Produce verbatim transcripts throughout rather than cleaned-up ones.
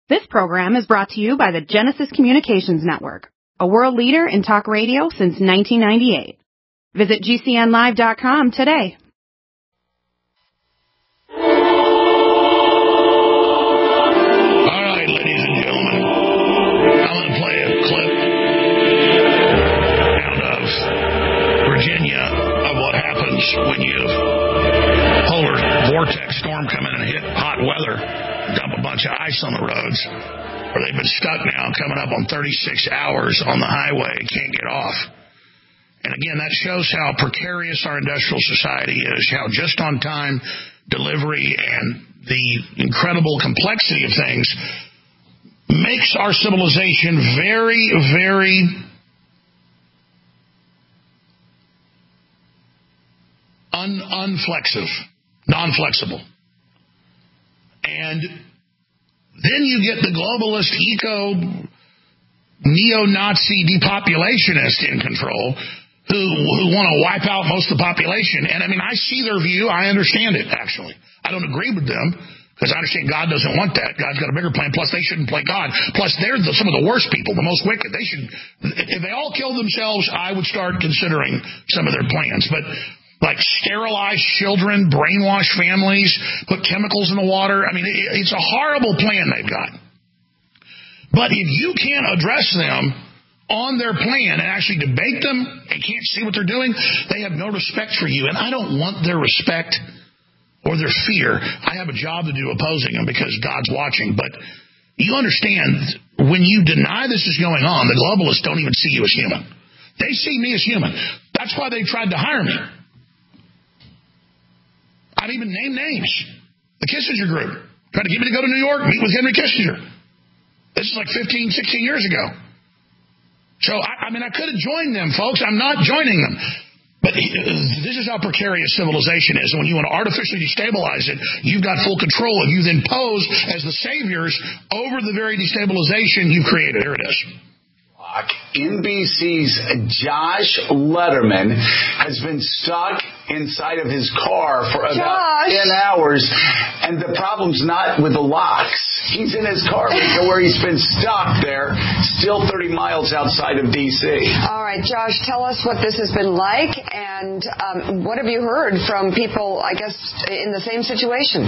This program is brought to you by the Genesis Communications Network, a world leader in talk radio since nineteen ninety-eight. Visit G C N live dot com today. All right, ladies and gentlemen, I'm going to play a clip out of Virginia of what happens when you have polar vortex storm come in and hit hot weather, dump a bunch of ice on the roads, where they've been stuck now coming up on thirty-six hours on the highway and can't get off. And again, that shows how precarious our industrial society is, how just on time delivery and the incredible complexity of things makes our civilization very, very un- unflexible, non-flexible. And then you get the globalist, eco, neo-Nazi depopulationist in control who who want to wipe out most of the population. And, I mean, I see their view. I understand it, actually. I don't agree with them because I understand God doesn't want that. God's got a bigger plan. Plus, they shouldn't play God. Plus, they're the, some of the worst people, the most wicked. They should, if they all killed themselves, I would start considering some of their plans. But like sterilize children, brainwash families, put chemicals in the water. I mean, it, it's a horrible plan they've got. But if you can't address them on their plan and actually debate them and can't see what they're doing, they have no respect for you. And I don't want their respect or their fear. I have a job to do opposing them because God's watching. But you understand, when you deny this is going on, the globalists don't even see you as human. They see me as human. That's why they tried to hire me. I've even named names. The Kissinger Group tried to get me to go to New York, meet with Henry Kissinger. This is like fifteen, sixteen years ago. So, I, I mean, I could have joined them, folks. I'm not joining them. But this is how precarious civilization is. And when you want to artificially destabilize it, you've got full control, and you then pose as the saviors over the very destabilization you've created. Here it is. N B C's Josh Letterman has been stuck inside of his car for about Josh. ten hours, and the problem's not with the locks. He's in his car where he's been stuck there, still thirty miles outside of D C. All right, Josh, tell us what this has been like, and um, what have you heard from people, I guess, in the same situation?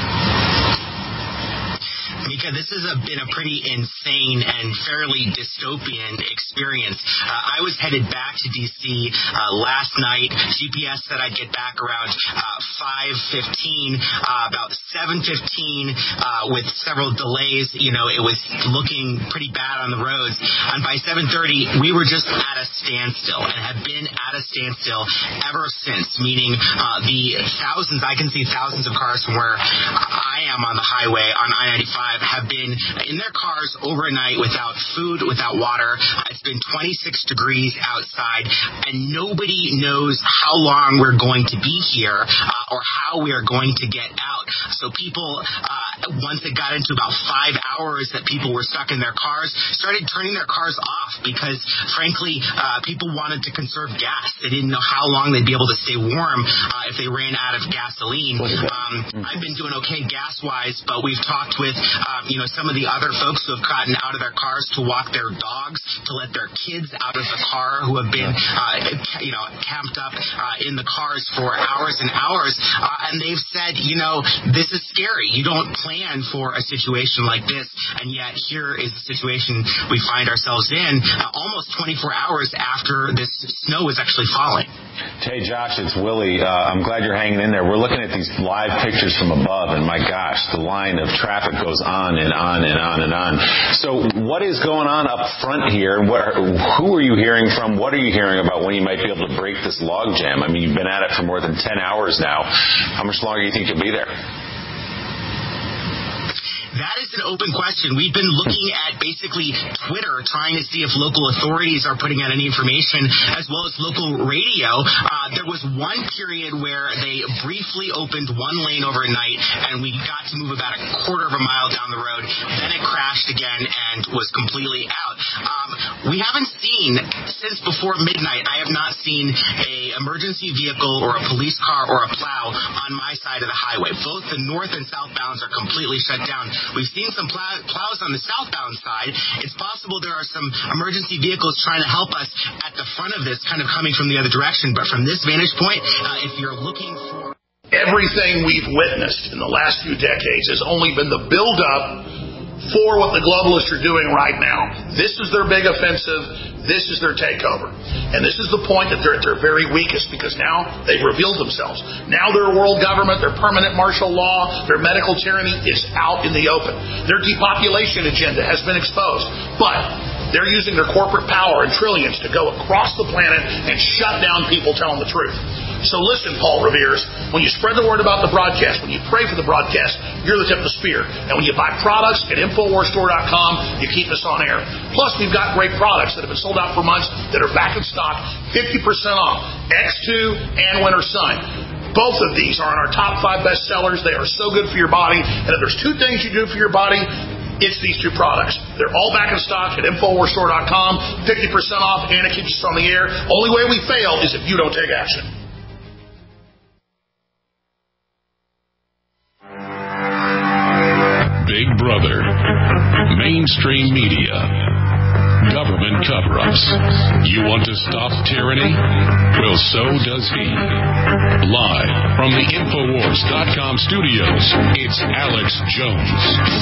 Mika, this has a, been a pretty insane and fairly dystopian experience. Uh, I was headed back to D C uh, last night. G P S said I'd get back around uh, five fifteen. Uh, about seven fifteen, uh, with several delays, you know, it was looking pretty bad on the roads. And by seven thirty, we were just at a standstill and have been at a standstill ever since, meaning uh, the thousands, I can see thousands of cars from where I am on the highway on I ninety-five have been in their cars overnight without food, without water. It's been twenty-six degrees outside, and nobody knows how long we're going to be here uh, or how we are going to get out. So people, uh, once it got into about five hours that people were stuck in their cars, started turning their cars off because, frankly, uh, people wanted to conserve gas. They didn't know how long they'd be able to stay warm uh, if they ran out of gasoline. Um, I've been doing okay gas-wise, but we've talked with Um, you know, some of the other folks who have gotten out of their cars to walk their dogs, to let their kids out of the car, who have been, uh, you know, camped up uh, in the cars for hours and hours. Uh, and they've said, you know, this is scary. You don't plan for a situation like this, and yet here is the situation we find ourselves in uh, almost twenty-four hours after this snow is actually falling. Hey, Josh, it's Willie. Uh, I'm glad you're hanging in there. We're looking at these live pictures from above, and my gosh, the line of traffic goes on and on and on and on. So what is going on up front here? What, who are you hearing from? What are you hearing about when you might be able to break this log jam? I mean, you've been at it for more than ten hours now. How much longer do you think you'll be there? That is an open question. We've been looking at basically Twitter, trying to see if local authorities are putting out any information, as well as local radio. Uh, there was one period where they briefly opened one lane overnight, and we got to move about a quarter of a mile down the road. Then it crashed crashed again and was completely out. Um, we haven't seen, since before midnight, I have not seen a emergency vehicle or a police car or a plow on my side of the highway. Both the north and southbounds are completely shut down. We've seen some plow- plows on the southbound side. It's possible there are some emergency vehicles trying to help us at the front of this, kind of coming from the other direction. But from this vantage point, uh, if you're looking for... Everything we've witnessed in the last few decades has only been the build-up for what the globalists are doing right now. This is their big offensive. This is their takeover. And this is the point that they're at their very weakest, because now they've revealed themselves. Now their world government, their permanent martial law, their medical tyranny is out in the open. Their depopulation agenda has been exposed. But they're using their corporate power and trillions to go across the planet and shut down people telling the truth. So listen, Paul Revere's, when you spread the word about the broadcast, when you pray for the broadcast, you're the tip of the spear. And when you buy products at Infowars Store dot com, you keep us on air. Plus, we've got great products that have been sold out for months that are back in stock, fifty percent off, X two and Winter Sun. Both of these are on our top five best sellers. They are so good for your body. And if there's two things you do for your body, it's these two products. They're all back in stock at Infowars Store dot com, fifty percent off, and it keeps us on the air. Only way we fail is if you don't take action. Big Brother, mainstream media, government cover-ups. You want to stop tyranny? Well, so does he. Live from the Infowars dot com studios, it's Alex Jones.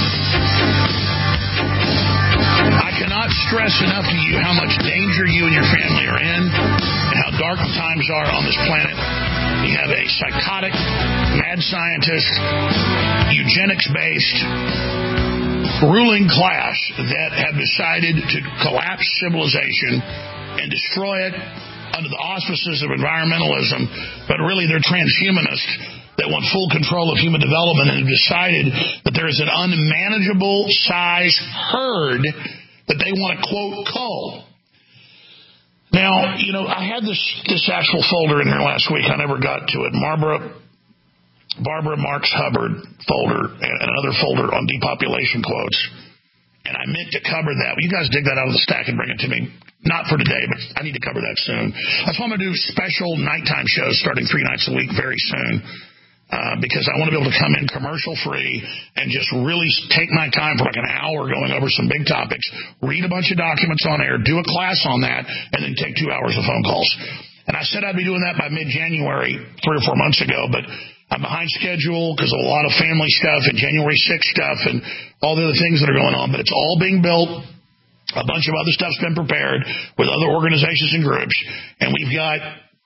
I cannot stress enough to you how much danger you and your family are in and how dark the times are on this planet. We have a psychotic, mad scientist, eugenics-based ruling class that have decided to collapse civilization and destroy it under the auspices of environmentalism, but really they're transhumanists that want full control of human development and have decided that there is an unmanageable size herd that they want to, quote, cull. Now, you know, I had this this actual folder in here last week. I never got to it. Barbara, Barbara Marx Hubbard folder and another folder on depopulation quotes. And I meant to cover that. Will you guys dig that out of the stack and bring it to me? Not for today, but I need to cover that soon. That's why I'm going to do special nighttime shows starting three nights a week very soon. Uh, because I want to be able to come in commercial-free and just really take my time for like an hour going over some big topics, read a bunch of documents on air, do a class on that, and then take two hours of phone calls. And I said I'd be doing that by mid-January, three or four months ago, but I'm behind schedule because of a lot of family stuff and January sixth stuff and all the other things that are going on. But it's all being built. A bunch of other stuff's been prepared with other organizations and groups, and we've got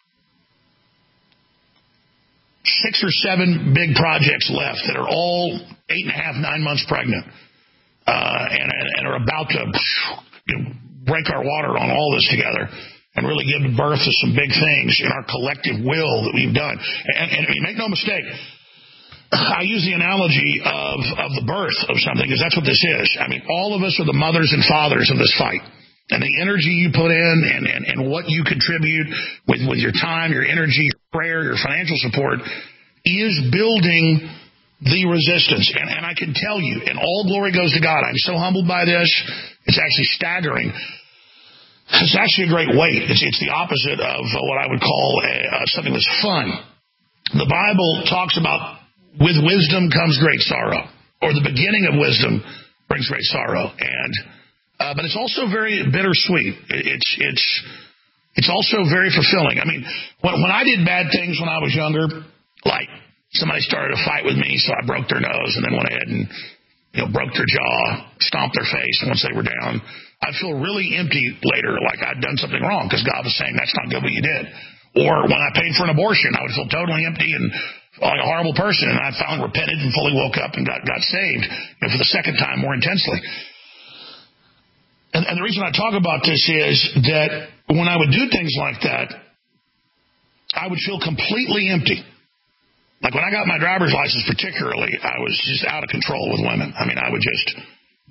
six or seven big projects left that are all eight and a half, nine months pregnant, uh, and, and are about to you know, break our water on all this together and really give birth to some big things in our collective will that we've done. And, and make no mistake, I use the analogy of, of the birth of something because that's what this is. I mean, all of us are the mothers and fathers of this fight. And the energy you put in and, and, and what you contribute with, with your time, your energy, your prayer, your financial support is building the resistance. And, and I can tell you, and all glory goes to God. I'm so humbled by this. It's actually staggering. It's actually a great weight. It's, it's the opposite of what I would call a, uh, something that's fun. The Bible talks about with wisdom comes great sorrow, or the beginning of wisdom brings great sorrow. And Uh, but it's also very bittersweet. It's it's it's also very fulfilling. I mean, when when I did bad things when I was younger, like somebody started a fight with me, so I broke their nose and then went ahead and you know broke their jaw, stomped their face once they were down, I'd feel really empty later, like I'd done something wrong because God was saying that's not good what you did. Or when I paid for an abortion, I would feel totally empty and like a horrible person, and I finally repented and fully woke up and got got saved you know, for the second time more intensely. And, and the reason I talk about this is that when I would do things like that, I would feel completely empty. Like when I got my driver's license particularly, I was just out of control with women. I mean, I would just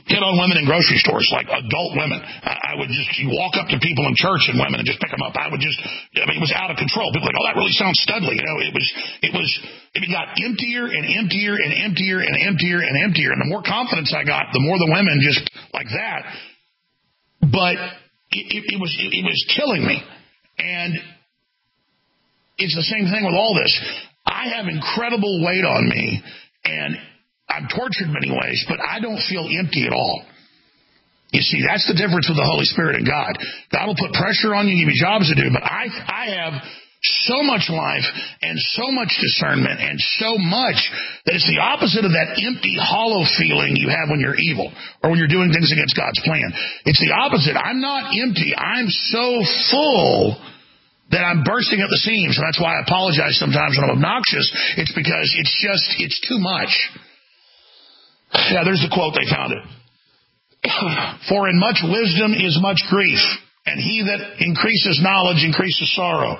hit on women in grocery stores, like adult women. I, I would just you walk up to people in church and women and just pick them up. I would just, I mean, it was out of control. People were like, oh, that really sounds studly. You know, it was, it was, it got emptier and emptier and emptier and emptier and emptier. And the more confidence I got, the more the women just like that. But it, it, it was, it, it was killing me. And it's the same thing with all this. I have incredible weight on me, and I'm tortured many ways, but I don't feel empty at all. You see, that's the difference with the Holy Spirit and God. God will put pressure on you, give you jobs to do, but I I have so much life and so much discernment and so much that it's the opposite of that empty, hollow feeling you have when you're evil or when you're doing things against God's plan. It's the opposite. I'm not empty. I'm so full that I'm bursting at the seams, and that's why I apologize sometimes when I'm obnoxious. It's because it's just, it's too much. Yeah, there's the quote. They found it. For in much wisdom is much grief, and he that increases knowledge increases sorrow.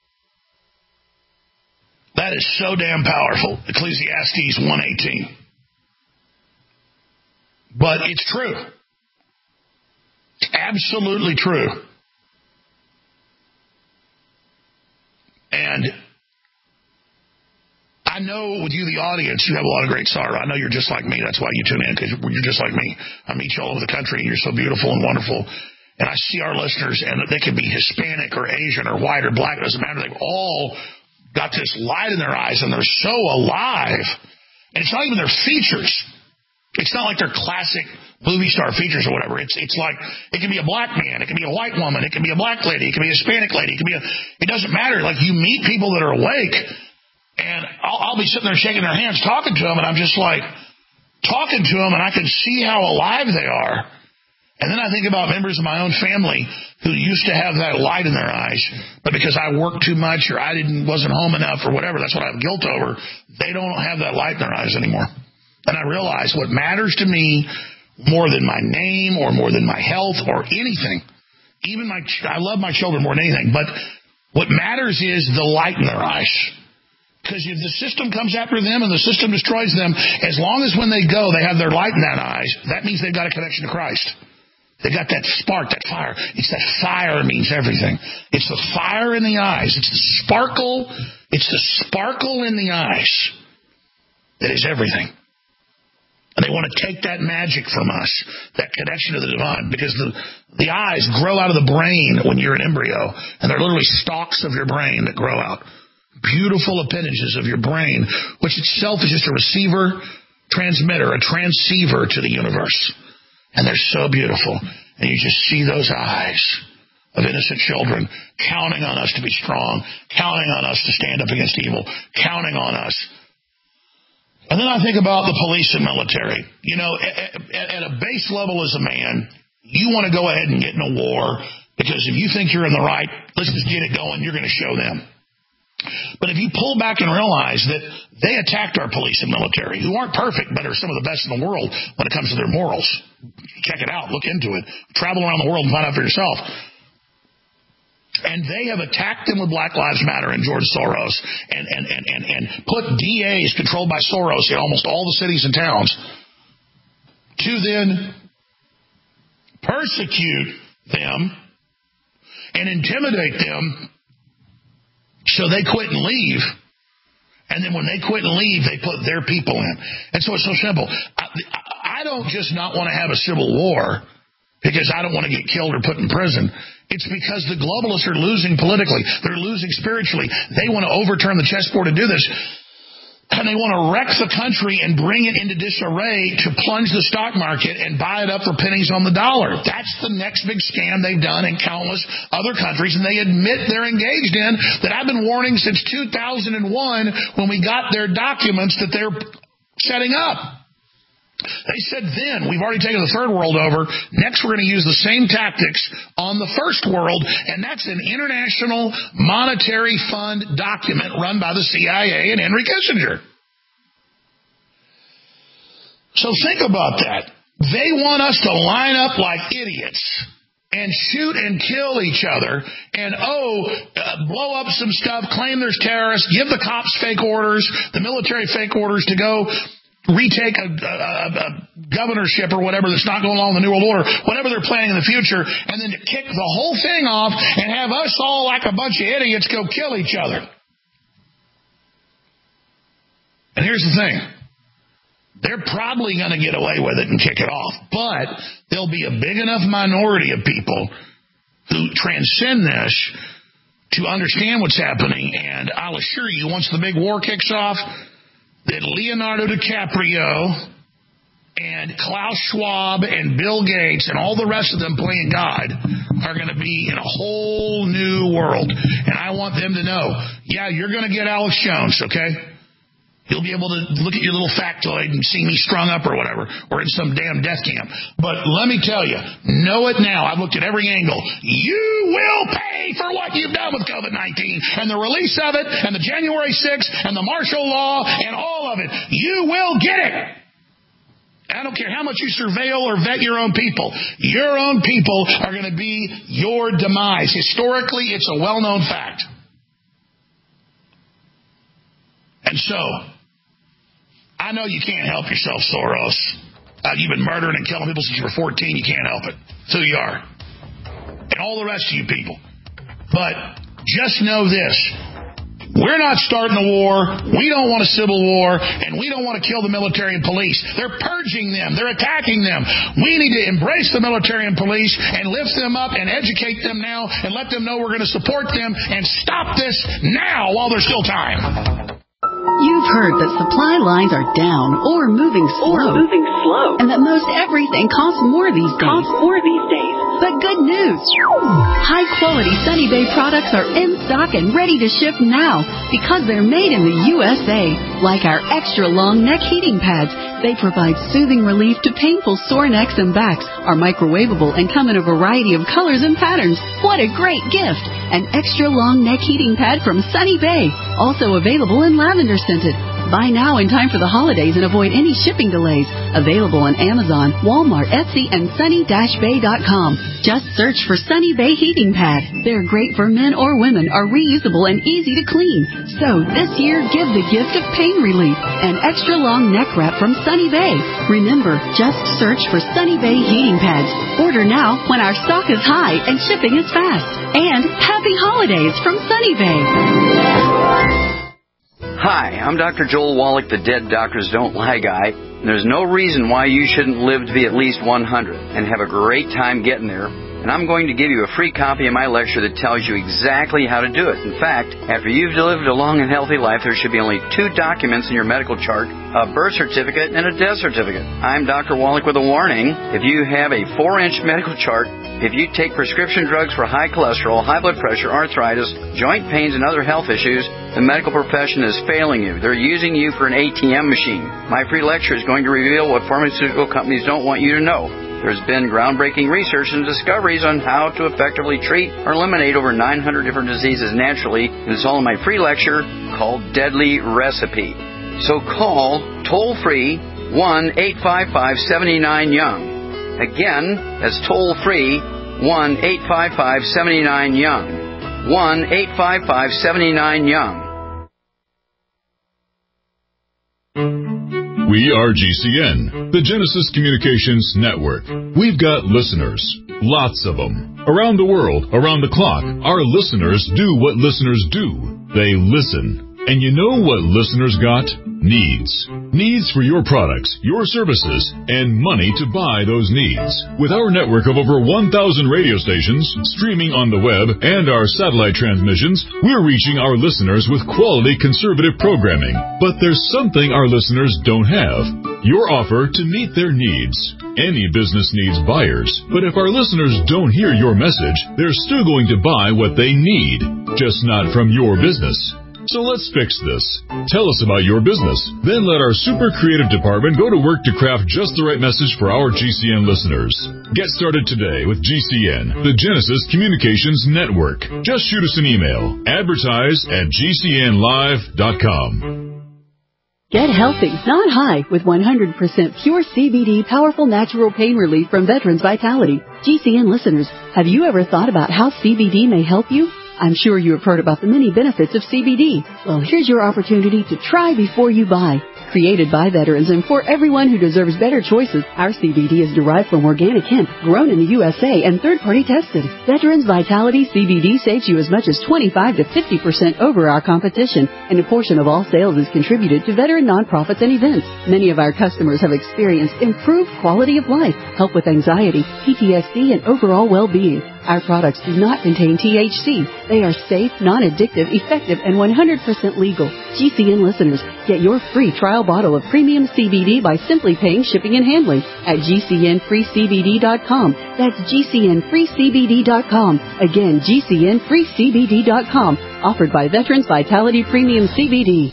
That is so damn powerful. Ecclesiastes one eighteen. But it's true. It's absolutely true. And I know with you, the audience, you have a lot of great sorrow. I know you're just like me. That's why you tune in, because you're just like me. I meet you all over the country, and you're so beautiful and wonderful. And I see our listeners, and they could be Hispanic or Asian or white or black. It doesn't matter. They've all got this light in their eyes, and they're so alive. And it's not even their features. It's not like their classic movie star features or whatever. It's it's like it can be a black man, it can be a white woman, it can be a black lady, it can be a Hispanic lady, it can be a. It doesn't matter. Like you meet people that are awake. And I'll, I'll be sitting there shaking their hands, talking to them, and I'm just like, talking to them, and I can see how alive they are. And then I think about members of my own family who used to have that light in their eyes, but because I worked too much or I didn't wasn't home enough or whatever, that's what I have guilt over, they don't have that light in their eyes anymore. And I realize what matters to me more than my name or more than my health or anything, even my, I love my children more than anything, but what matters is the light in their eyes. Because if the system comes after them and the system destroys them, as long as when they go they have their light in that eyes, that means they've got a connection to Christ. They got that spark, that fire. It's that fire that means everything. It's the fire in the eyes. It's the sparkle. It's the sparkle in the eyes that is everything. And they want to take that magic from us, that connection to the divine, because the, the eyes grow out of the brain when you're an embryo, and they're literally stalks of your brain that grow out. Beautiful appendages of your brain, which itself is just a receiver, transmitter, a transceiver to the universe. And they're so beautiful. And you just see those eyes of innocent children counting on us to be strong, counting on us to stand up against evil, counting on us. And then I think about the police and military. You know, at, at, at a base level as a man, you want to go ahead and get in a war, because if you think you're in the right, let's just get it going, you're going to show them. But if you pull back and realize that they attacked our police and military, who aren't perfect, but are some of the best in the world when it comes to their morals. Check it out. Look into it. Travel around the world and find out for yourself. And they have attacked them with Black Lives Matter and George Soros and, and, and, and, and put D As controlled by Soros in almost all the cities and towns to then persecute them and intimidate them so they quit and leave. And then when they quit and leave, they put their people in. And so it's so simple. I, I don't just not want to have a civil war because I don't want to get killed or put in prison. It's because the globalists are losing politically. They're losing spiritually. They want to overturn the chessboard and do this. And they want to wreck the country and bring it into disarray to plunge the stock market and buy it up for pennies on the dollar. That's the next big scam they've done in countless other countries, and they admit they're engaged in, that I've been warning since two thousand one when we got their documents that they're setting up. They said then, we've already taken the third world over, next we're going to use the same tactics on the first world, and that's an international monetary fund document run by the C I A and Henry Kissinger. So think about that. They want us to line up like idiots and shoot and kill each other and, oh, uh, blow up some stuff, claim there's terrorists, give the cops fake orders, the military fake orders to go retake a, a, a governorship or whatever that's not going along with the New World Order, whatever they're planning in the future, and then to kick the whole thing off and have us all like a bunch of idiots go kill each other. And here's the thing. They're probably going to get away with it and kick it off, but there'll be a big enough minority of people who transcend this to understand what's happening, and I'll assure you, once the big war kicks off, that Leonardo DiCaprio and Klaus Schwab and Bill Gates and all the rest of them playing God are going to be in a whole new world. And I want them to know, yeah, you're going to get Alex Jones, okay? You'll be able to look at your little factoid and see me strung up or whatever, or in some damn death camp. But let me tell you, know it now. I've looked at every angle. You will pay for what you've done with COVID nineteen and the release of it and the January sixth and the martial law and all of it. You will get it. I don't care how much you surveil or vet your own people. Your own people are going to be your demise. Historically, it's a well-known fact. And so, I know you can't help yourself, Soros. Uh, you've been murdering and killing people since you were fourteen. You can't help it. It's who you are. And all the rest of you people. But just know this. We're not starting a war. We don't want a civil war. And we don't want to kill the military and police. They're purging them. They're attacking them. We need to embrace the military and police and lift them up and educate them now and let them know we're going to support them and stop this now while there's still time. You've heard that supply lines are down or moving slow, or moving slow, and that most everything costs more these days. Costs more these days. But good news! High-quality Sunny Bay products are in stock and ready to ship now because they're made in the U S A. Like our extra-long neck heating pads, they provide soothing relief to painful sore necks and backs, are microwavable, and come in a variety of colors and patterns. What a great gift! An extra-long neck heating pad from Sunny Bay, also available in lavender scented. Buy now in time for the holidays and avoid any shipping delays. Available on Amazon, Walmart, Etsy, and sunny dash bay dot com. Just search for Sunny Bay Heating Pad. They're great for men or women, are reusable and easy to clean. So this year, give the gift of pain relief. An extra long neck wrap from Sunny Bay. Remember, just search for Sunny Bay Heating Pads. Order now when our stock is high and shipping is fast. And happy holidays from Sunny Bay. Hi, I'm Doctor Joel Wallach, the Dead Doctors Don't Lie guy. And there's no reason why you shouldn't live to be at least one hundred and have a great time getting there. And I'm going to give you a free copy of my lecture that tells you exactly how to do it. In fact, after you've lived a long and healthy life, there should be only two documents in your medical chart, a birth certificate and a death certificate. I'm Doctor Wallach with a warning. If you have a four-inch medical chart, if you take prescription drugs for high cholesterol, high blood pressure, arthritis, joint pains, and other health issues, the medical profession is failing you. They're using you for an A T M machine. My free lecture is going to reveal what pharmaceutical companies don't want you to know. There's been groundbreaking research and discoveries on how to effectively treat or eliminate over nine hundred different diseases naturally, and it's all in my free lecture called Deadly Recipe. So call toll-free one eight five five, seven nine, young. Again, that's toll-free one eight five five, seven nine, young. one eight five five, seven nine, young. We are G C N, the Genesis Communications Network. We've got listeners, lots of them. Around the world, around the clock, our listeners do what listeners do. They listen. And you know what listeners got? Needs. Needs for your products, your services, and money to buy those needs. With our network of over one thousand radio stations, streaming on the web, and our satellite transmissions, we're reaching our listeners with quality conservative programming. But there's something our listeners don't have. Your offer to meet their needs. Any business needs buyers, but if our listeners don't hear your message, they're still going to buy what they need, just not from your business. So let's fix this. Tell us about your business. Then let our super creative department go to work to craft just the right message for our G C N listeners. Get started today with G C N, the Genesis Communications Network. Just shoot us an email. Advertise at G C N live dot com. Get healthy, not high, with one hundred percent pure C B D powerful natural pain relief from Veterans Vitality. G C N listeners, have you ever thought about how C B D may help you? I'm sure you have heard about the many benefits of C B D. Well, here's your opportunity to try before you buy. Created by veterans and for everyone who deserves better choices, our C B D is derived from organic hemp, grown in the U S A and third-party tested. Veterans Vitality C B D saves you as much as twenty-five to fifty percent over our competition, and a portion of all sales is contributed to veteran nonprofits and events. Many of our customers have experienced improved quality of life, help with anxiety, P T S D, and overall well-being. Our products do not contain T H C. They are safe, non-addictive, effective, and one hundred percent legal. G C N listeners, get your free trial bottle of premium C B D by simply paying shipping and handling at G C N free C B D dot com. That's G C N free C B D dot com. Again, G C N free C B D dot com. Offered by Veterans Vitality Premium C B D.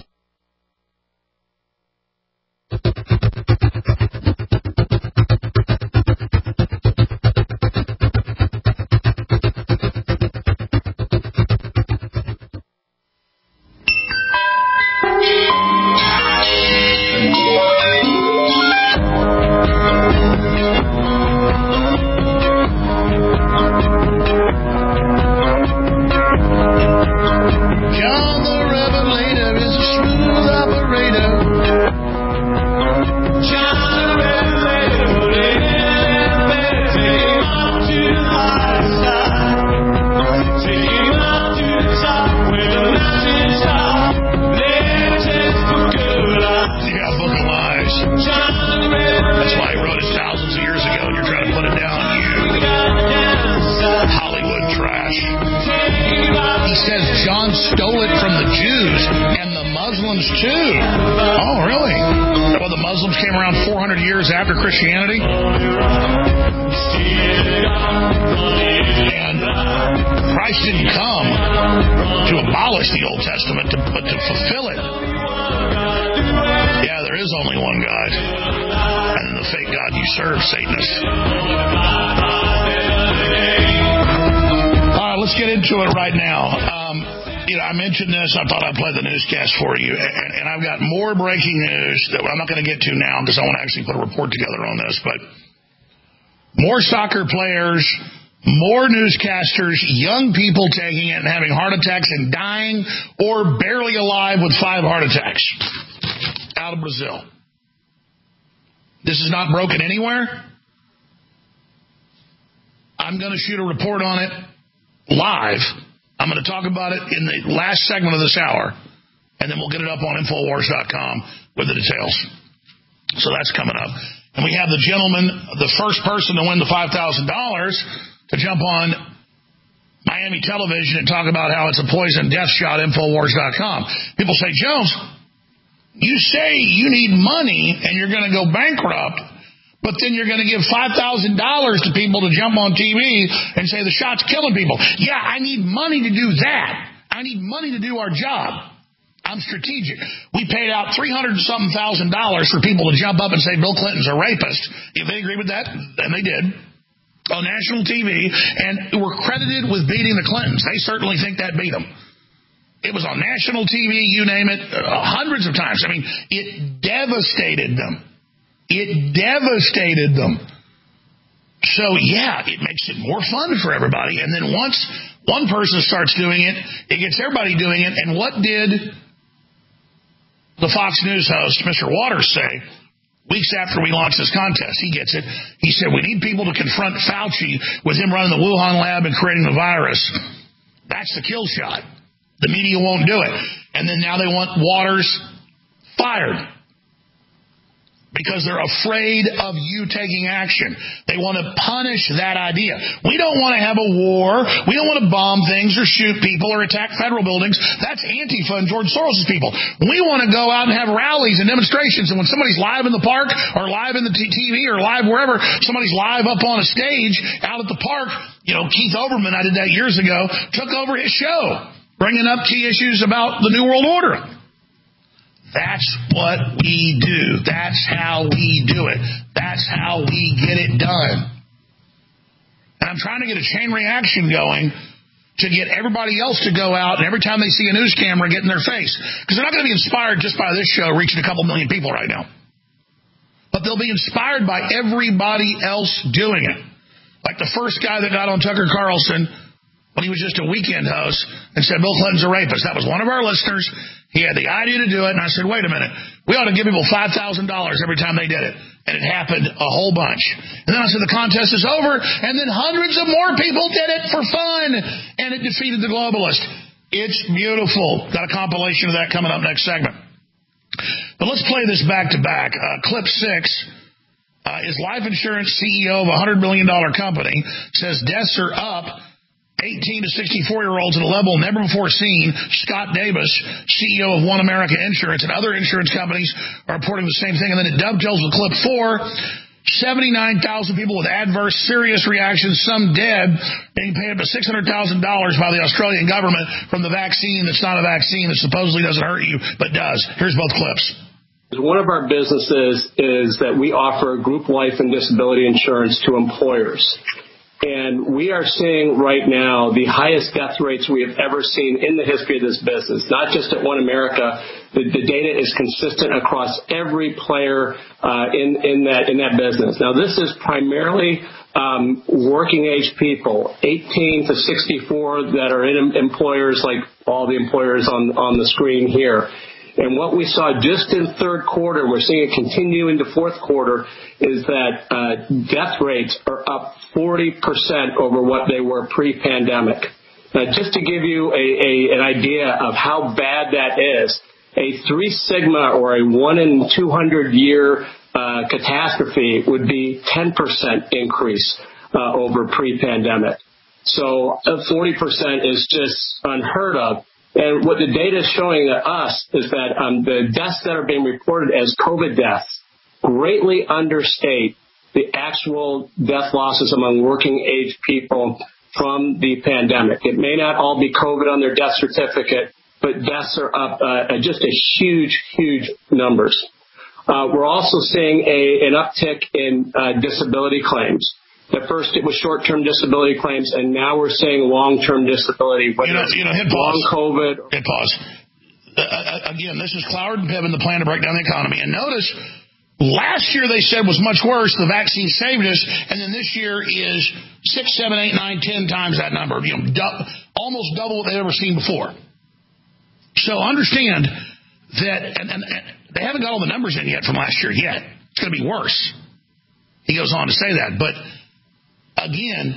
After Christianity, and Christ didn't come to abolish the Old Testament, to, but to fulfill it. Yeah, there is only one God, and the fake God you serve, Satanists. All right, let's get into it right now. Um, You know, I mentioned this. I thought I'd play the newscast for you. And, and I've got more breaking news that I'm not going to get to now because I want to actually put a report together on this. But more soccer players, more newscasters, young people taking it and having heart attacks and dying or barely alive with five heart attacks out of Brazil. This is not broken anywhere. I'm going to shoot a report on it live. I'm going to talk about it in the last segment of this hour, and then we'll get it up on Infowars dot com with the details. So that's coming up. And we have the gentleman, the first person to win the five thousand dollars to jump on Miami television and talk about how it's a poison death shot, Infowars dot com. People say, Jones, you say you need money and you're going to go bankrupt, but then you're going to give five thousand dollars to people to jump on T V and say the shot's killing people. Yeah, I need money to do that. I need money to do our job. I'm strategic. We paid out three hundred and something thousand dollars for people to jump up and say Bill Clinton's a rapist. If they agree with that, then they did. On national T V, and were credited with beating the Clintons. They certainly think that beat them. It was on national T V, you name it, uh, hundreds of times. I mean, it devastated them. It devastated them. So, yeah, it makes it more fun for everybody. And then once one person starts doing it, it gets everybody doing it. And what did the Fox News host, Mister Waters, say weeks after we launched this contest? He gets it. He said, we need people to confront Fauci with him running the Wuhan lab and creating the virus. That's the kill shot. The media won't do it. And then now they want Waters fired. Because they're afraid of you taking action. They want to punish that idea. We don't want to have a war. We don't want to bomb things or shoot people or attack federal buildings. That's Antifa and George Soros' people. We want to go out and have rallies and demonstrations. And when somebody's live in the park or live in the T V or live wherever, somebody's live up on a stage out at the park. You know, Keith Olbermann, I did that years ago, took over his show, bringing up key issues about the New World Order. That's what we do. That's how we do it. That's how we get it done. And I'm trying to get a chain reaction going to get everybody else to go out and every time they see a news camera get in their face. Because they're not going to be inspired just by this show reaching a couple million people right now. But they'll be inspired by everybody else doing it. Like the first guy that got on Tucker Carlson when he was just a weekend host and said Bill Clinton's a rapist. That was one of our listeners. He had the idea to do it, and I said, wait a minute. We ought to give people five thousand dollars every time they did it. And it happened a whole bunch. And then I said the contest is over, and then hundreds of more people did it for fun, and it defeated the globalist. It's beautiful. Got a compilation of that coming up next segment. But let's play this back to back. Uh, clip six uh, is life insurance C E O of a one hundred million dollars company, says deaths are up eighteen to sixty-four-year-olds at a level never before seen. Scott Davis, C E O of One America Insurance, and other insurance companies are reporting the same thing. And then it dovetails with clip four. seventy-nine thousand people with adverse, serious reactions, some dead, being paid up to six hundred thousand dollars by the Australian government from the vaccine that's not a vaccine that supposedly doesn't hurt you, but does. Here's both clips. One of our businesses is that we offer group life and disability insurance to employers. And we are seeing right now the highest death rates we have ever seen in the history of this business, not just at One America. The, the data is consistent across every player uh, in, in that in that business. Now, this is primarily um, working age people, eighteen to sixty-four, that are in employers like all the employers on, on the screen here. And what we saw just in third quarter, we're seeing it continue into fourth quarter, is that uh, death rates are up forty percent over what they were pre-pandemic. Now, just to give you a, a, an idea of how bad that is, a three sigma or a one in two hundred year uh, catastrophe would be ten percent increase uh, over pre-pandemic. So uh, forty percent is just unheard of. And what the data is showing us is that um, the deaths that are being reported as COVID deaths greatly understate the actual death losses among working age people from the pandemic. It may not all be COVID on their death certificate, but deaths are up uh, just a huge, huge numbers. Uh, we're also seeing a, an uptick in uh, disability claims. At first, it was short-term disability claims, and now we're seeing long-term disability. You know, you know, hit pause. Long COVID. Hit pause. Uh, again, this is Cloward and Piven, the plan to break down the economy. And notice, last year they said was much worse. The vaccine saved us, and then this year is six, seven, eight, nine, ten times that number. You know, du- almost double what they've ever seen before. So understand that, and, and, and they haven't got all the numbers in yet from last year yet. It's going to be worse. He goes on to say that, but. Again,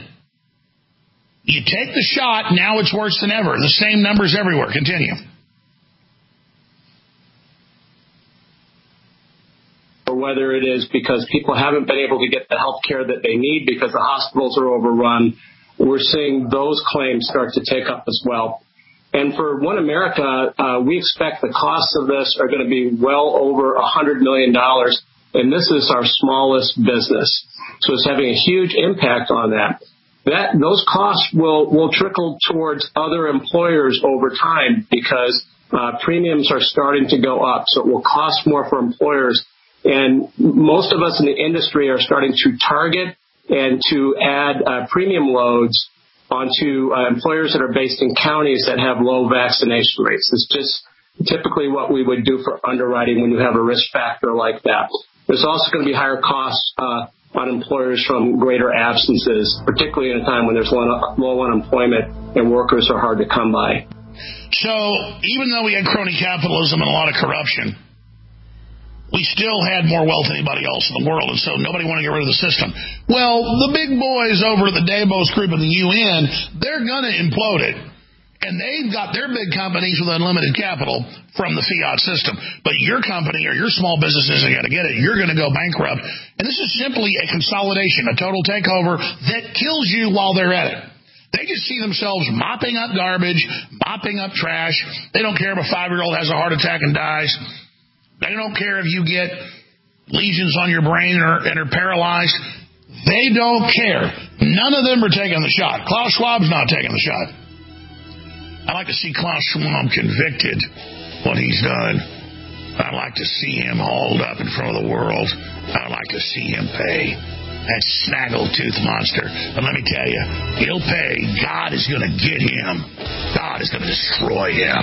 you take the shot, now it's worse than ever. The same numbers everywhere. Continue. Or whether it is because people haven't been able to get the health care that they need because the hospitals are overrun, we're seeing those claims start to take up as well. And for One America, uh, we expect the costs of this are going to be well over one hundred million dollars. And this is our smallest business. So it's having a huge impact on that. That those costs will, will trickle towards other employers over time because uh, premiums are starting to go up. So it will cost more for employers. And most of us in the industry are starting to target and to add uh, premium loads onto uh, employers that are based in counties that have low vaccination rates. It's just typically what we would do for underwriting when you have a risk factor like that. There's also going to be higher costs uh, on employers from greater absences, particularly in a time when there's low unemployment and workers are hard to come by. So even though we had crony capitalism and a lot of corruption, we still had more wealth than anybody else in the world, and so nobody wanted to get rid of the system. Well, the big boys over at the Davos group of the U N, they're going to implode it. And they've got their big companies with unlimited capital from the fiat system. But your company or your small business isn't going to get it. You're going to go bankrupt. And this is simply a consolidation, a total takeover that kills you while they're at it. They just see themselves mopping up garbage, mopping up trash. They don't care if a five-year-old has a heart attack and dies. They don't care if you get lesions on your brain or, and are paralyzed. They don't care. None of them are taking the shot. Klaus Schwab's not taking the shot. I'd like to see Klaus Schwab convicted, what he's done. I'd like to see him hauled up in front of the world. I'd like to see him pay. That snaggletooth monster. But let me tell you, he'll pay. God is going to get him. God is going to destroy him.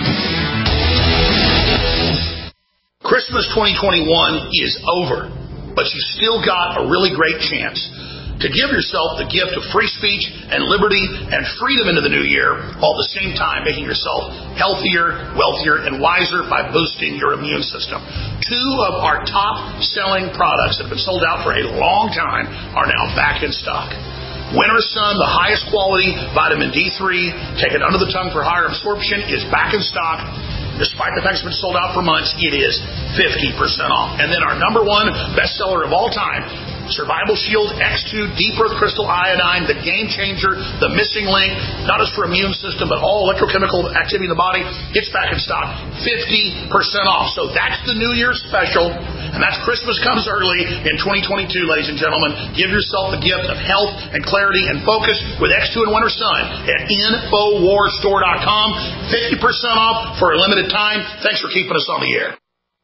Christmas twenty twenty-one is over, but you still got a really great chance to give yourself the gift of free speech and liberty and freedom into the new year, while at the same time making yourself healthier, wealthier, and wiser by boosting your immune system. Two of our top-selling products that have been sold out for a long time are now back in stock. Winter Sun, the highest quality vitamin D three, taken under the tongue for higher absorption, is back in stock. Despite the fact it's been sold out for months, it is fifty percent off. And then our number one bestseller of all time, Survival Shield X two Deep Earth Crystal Iodine, the game changer, the missing link, not just for immune system, but all electrochemical activity in the body. It's back in stock, fifty percent off. So that's the New Year's special, and that's Christmas comes early in twenty twenty-two, ladies and gentlemen. Give yourself the gift of health and clarity and focus with X two and Winter Sun at Infowars Store dot com. fifty percent off for a limited time. Thanks for keeping us on the air.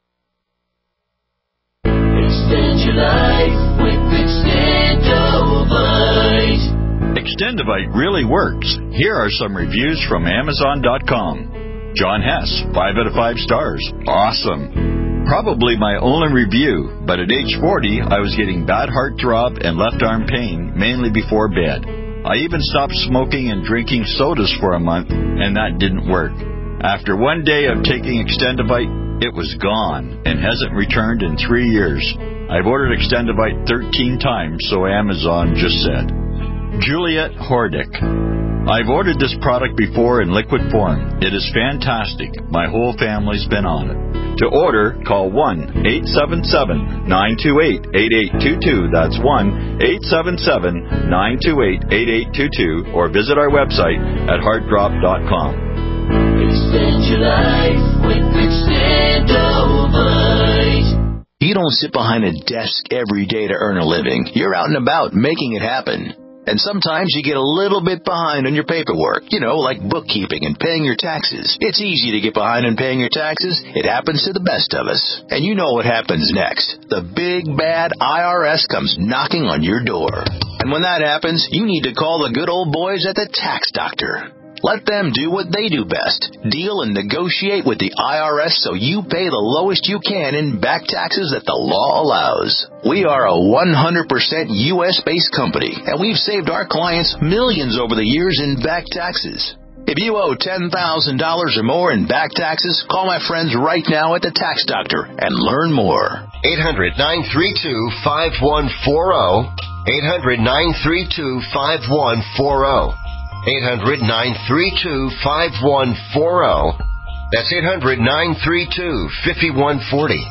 Extend your life with Extendovite. Extendovite really works. Here are some reviews from Amazon dot com. John Hess, five out of five stars. Awesome. Probably my only review, but at age forty, I was getting bad heart throb and left arm pain, mainly before bed. I even stopped smoking and drinking sodas for a month, and that didn't work. After one day of taking Extendovite, it was gone and hasn't returned in three years. I've ordered Extendovite thirteen times, so Amazon just said. Juliet Hordick. I've ordered this product before in liquid form. It is fantastic. My whole family's been on it. To order, call one eight seven seven, nine two eight, eight eight two two. That's one eight seven seven, nine two eight, eight eight two two, or visit our website at heart drop dot com. Extend your life with Extendovite. You don't sit behind a desk every day to earn a living. You're out and about making it happen. And sometimes you get a little bit behind on your paperwork, you know, like bookkeeping and paying your taxes. It's easy to get behind on paying your taxes. It happens to the best of us. And you know what happens next. The big, bad I R S comes knocking on your door. And when that happens, you need to call the good old boys at the Tax Doctor. Let them do what they do best. Deal and negotiate with the I R S so you pay the lowest you can in back taxes that the law allows. We are a one hundred percent U S-based company, and we've saved our clients millions over the years in back taxes. If you owe ten thousand dollars or more in back taxes, call my friends right now at the Tax Doctor and learn more. eight hundred, nine three two, five one four zero. eight hundred, nine three two, five one four zero. eight hundred, nine three two, five one four zero. That's eight hundred, nine three two, five one four zero.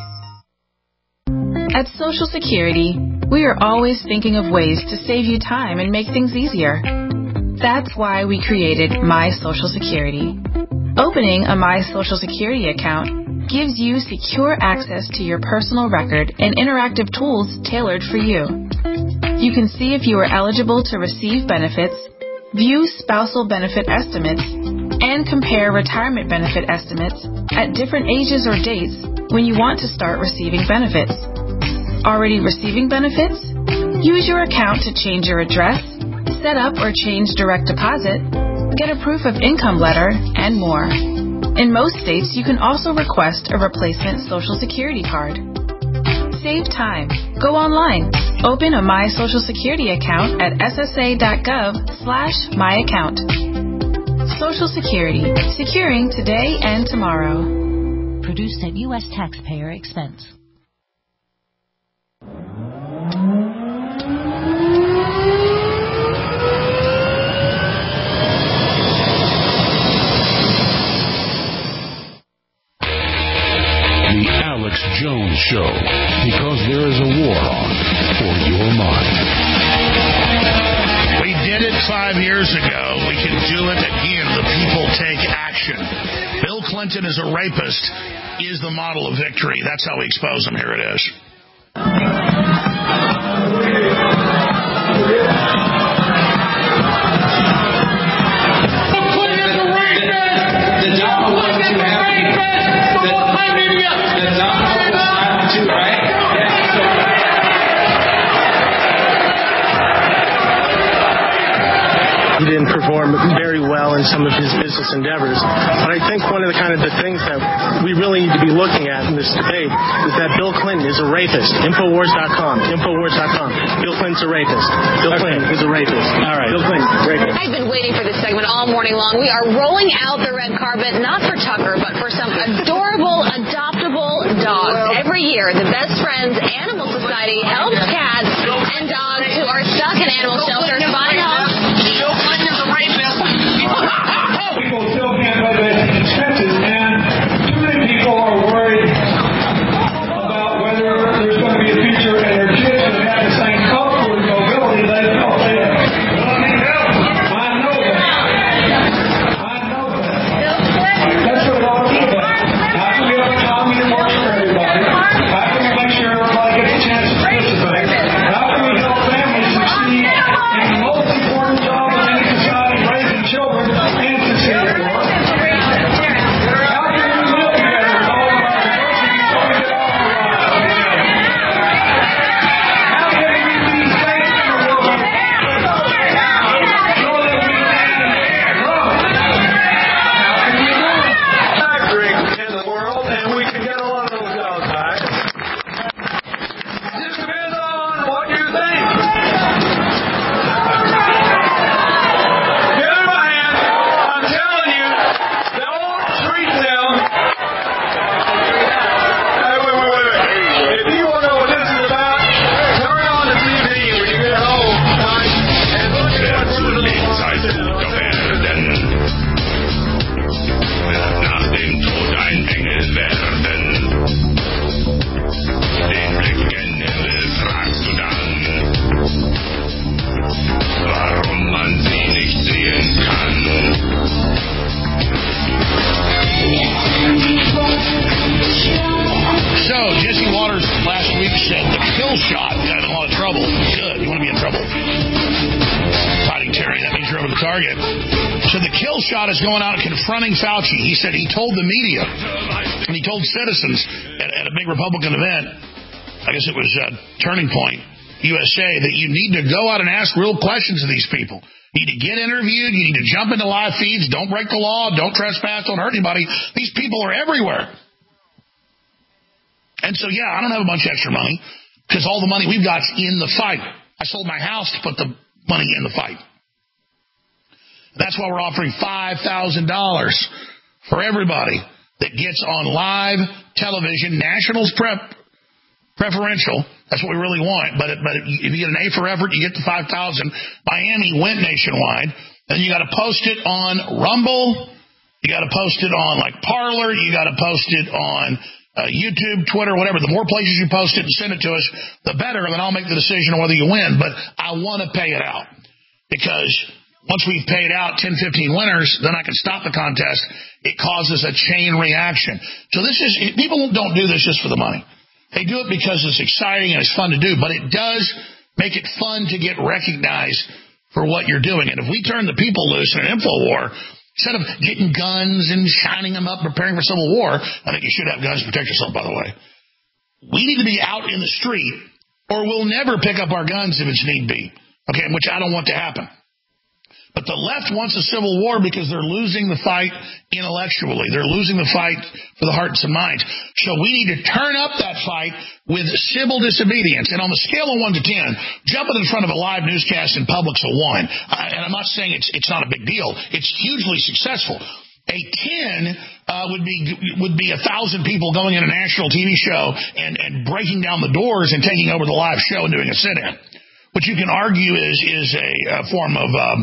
At Social Security, we are always thinking of ways to save you time and make things easier. That's why we created My Social Security. Opening a My Social Security account gives you secure access to your personal record and interactive tools tailored for you. You can see if you are eligible to receive benefits, view spousal benefit estimates, and compare retirement benefit estimates at different ages or dates when you want to start receiving benefits. Already receiving benefits? Use your account to change your address, set up or change direct deposit, get a proof of income letter, and more. In most states, you can also request a replacement Social Security card. Save time. Go online. Open a My Social Security account at S S A dot gov slash my account. Social Security. Securing today and tomorrow. Produced at U S taxpayer expense. The Alex Jones Show, because there is a war on for your mind. We did it five years ago. We can do it again. The people take action. Bill Clinton is a rapist is the model of victory. That's how we expose him. Here it is. he didn't perform very well in some of his business endeavors. But I think one of the kind of the things that we really need to be looking at in this debate is that Bill Clinton is a rapist. Infowars dot com. Infowars dot com. Bill Clinton's a rapist. Bill Clinton is a rapist. All right. Bill Clinton, rapist. I've been waiting for this segment all morning long. We are rolling out the red carpet, not for Tucker, but for some adorable, adoptable dogs. Every year, the Best Friends Animal Society helps cats and dogs who are stuck in animal shelters find homes. Bill Clinton is a rapist. People still can't pay their expenses, and too many people are worried about whether there's going to be a future in their kids that have the same cultural mobility they don't. They Fauci. He said he told the media and he told citizens at, at a big Republican event, I guess it was uh, Turning Point U S A, that you need to go out and ask real questions of these people. You need to get interviewed. You need to jump into live feeds. Don't break the law. Don't trespass. Don't hurt anybody. These people are everywhere. And so, yeah, I don't have a bunch of extra money because all the money we've got is in the fight. I sold my house to put the money in the fight. That's why we're offering five thousand dollars for everybody that gets on live television. Nationals prep preferential. That's what we really want. But it, but if you get an A for effort, you get the five thousand dollars. Miami went nationwide. Then you got to post it on Rumble. You got to post it on like Parler. You got to post it on uh, YouTube, Twitter, whatever. The more places you post it and send it to us, the better. And then I'll make the decision on whether you win. But I want to pay it out because once we've paid out ten, fifteen winners, then I can stop the contest. It causes a chain reaction. So this is, people don't do this just for the money. They do it because it's exciting and it's fun to do, but it does make it fun to get recognized for what you're doing. And if we turn the people loose in an info war, instead of getting guns and shining them up, preparing for civil war, I think you should have guns to protect yourself, by the way. We need to be out in the street, or we'll never pick up our guns if it's need be. Okay, which I don't want to happen. But the left wants a civil war because they're losing the fight intellectually. They're losing the fight for the hearts and minds. So we need to turn up that fight with civil disobedience. And on the scale of one to ten, jumping in front of a live newscast in public's a one. I, and I'm not saying it's it's not a big deal. It's hugely successful. A ten uh, would be would be a thousand people going in a national T V show and, and breaking down the doors and taking over the live show and doing a sit-in, which you can argue is is a, a form of um,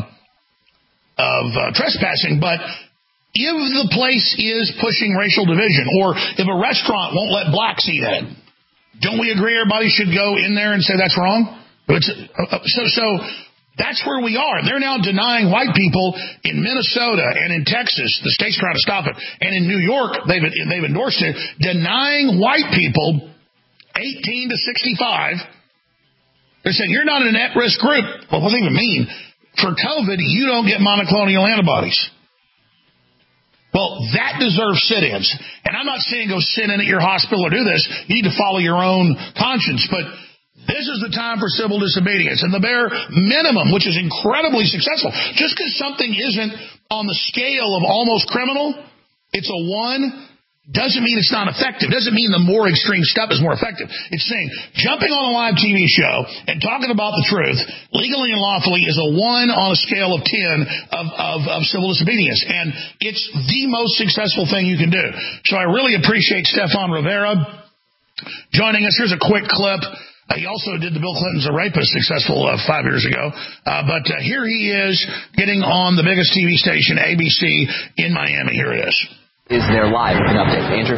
of uh, trespassing. But if the place is pushing racial division, or if a restaurant won't let blacks eat at it, don't we agree everybody should go in there and say that's wrong? It's, uh, so so. That's where we are. They're now denying white people in Minnesota and in Texas. The state's trying to stop it. And in New York, they've they've endorsed it, denying white people eighteen to sixty-five. They're saying, you're not an at-risk group. Well, what does that even mean? For COVID, you don't get monoclonal antibodies. Well, that deserves sit-ins. And I'm not saying go sit in at your hospital or do this. You need to follow your own conscience. But This is the time for civil disobedience. And the bare minimum, which is incredibly successful, just because something isn't on the scale of almost criminal, it's a one, doesn't mean it's not effective. Doesn't mean the more extreme stuff is more effective. It's saying jumping on a live T V show and talking about the truth legally and lawfully is a one on a scale of ten of, of, of civil disobedience. And it's the most successful thing you can do. So I really appreciate Stefan Rivera joining us. Here's a quick clip. Uh, he also did the Bill Clinton's a rapist successful uh, five years ago. Uh, but uh, here he is getting on the biggest T V station, A B C, in Miami. Here it is. Is there live an update? Andrew?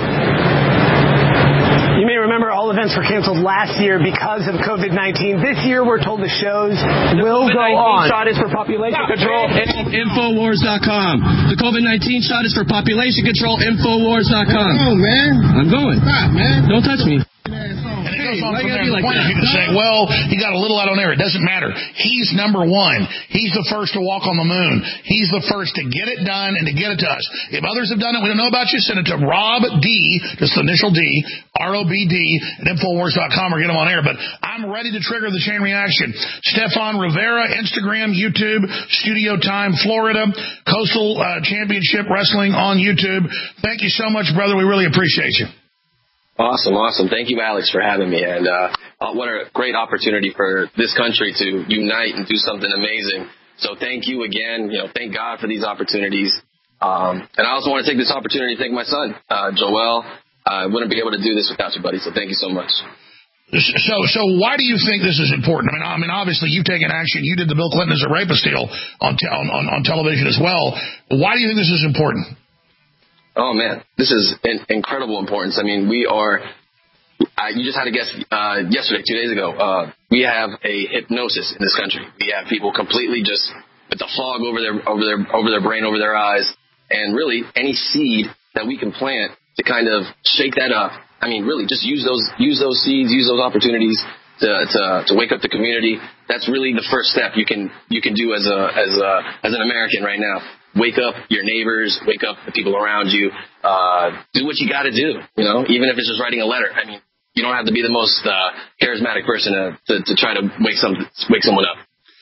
You may remember all events were canceled last year because of COVID nineteen. This year, we're told the shows will go on. The COVID nineteen shot is for population control. Infowars dot com. The COVID nineteen shot is for population control. Infowars dot com. Oh, man. I'm going. Stop, man. Don't touch me. And it goes on from there. The point is you can say, well, he got a little out on air. It doesn't matter. He's number one. He's the first to walk on the moon. He's the first to get it done and to get it to us. If others have done it, we don't know about you, send it to Rob D, just the initial D, R O B D, at Infowars dot com or get him on air. But I'm ready to trigger the chain reaction. Stefan Rivera, Instagram, YouTube, Studio Time, Florida, Coastal uh, Championship Wrestling on YouTube. Thank you so much, brother. We really appreciate you. Awesome, awesome. Thank you, Alex, for having me. And uh, what a great opportunity for this country to unite and do something amazing. So thank you again. You know, thank God for these opportunities. Um, and I also want to take this opportunity to thank my son, uh, Joel. I wouldn't be able to do this without you, buddy. So thank you so much. So, so why do you think this is important? I mean, I mean, obviously you've taken action. You did the Bill Clinton as a rapist deal on, te- on, on, on television as well. Why do you think this is important? Oh, man, this is in- incredible importance. I mean, we are, uh, you just had a guest uh, yesterday, two days ago. Uh, we have a hypnosis in this country. We have people completely just with the fog over their, over their, over their brain, over their eyes. And really any seed that we can plant to kind of shake that up. I mean, really just use those, use those seeds, use those opportunities to, to, to wake up the community. That's really the first step you can, you can do as a, as a, as an American right now. Wake up your neighbors, wake up the people around you, uh, do what you got to do, you know, even if it's just writing a letter. I mean, you don't have to be the most uh, charismatic person to, to, to try to wake some wake someone up.